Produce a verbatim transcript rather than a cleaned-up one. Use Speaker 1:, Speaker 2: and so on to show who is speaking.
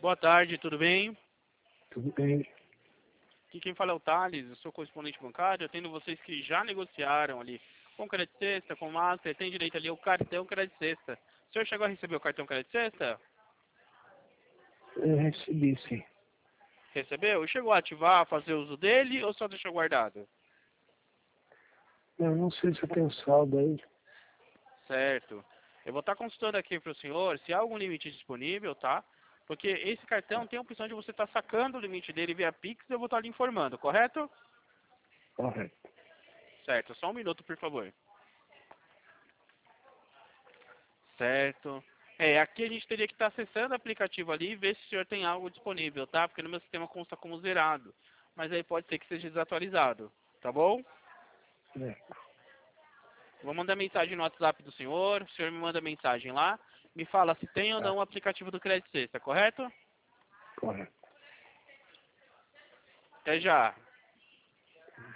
Speaker 1: Boa tarde, tudo bem?
Speaker 2: Tudo bem.
Speaker 1: Aqui quem fala é o Thales, eu sou correspondente bancário, atendo vocês que já negociaram ali com crédito sexta, com master, tem direito ali ao cartão crédito sexta. O senhor chegou a receber o cartão crédito sexta?
Speaker 2: Eu recebi, sim.
Speaker 1: Recebeu? E chegou a ativar, fazer uso dele ou só deixou guardado?
Speaker 2: Eu não sei se eu tenho saldo aí.
Speaker 1: Certo. Eu vou estar consultando aqui para o senhor se há algum limite disponível, tá? Porque esse cartão tem a opção de você estar sacando o limite dele via Pix e eu vou estar lhe informando, correto?
Speaker 2: Correto.
Speaker 1: Certo, só um minuto, por favor. Certo. É, aqui a gente teria que estar acessando o aplicativo ali e ver se o senhor tem algo disponível, tá? Porque no meu sistema consta como zerado. Mas aí pode ser que seja desatualizado, tá bom?
Speaker 2: É,
Speaker 1: Vou mandar mensagem no WhatsApp do senhor, o senhor me manda mensagem lá, me fala se tem ou
Speaker 2: tá.
Speaker 1: não o aplicativo do Crédito Sexta, correto?
Speaker 2: Correto.
Speaker 1: Até já.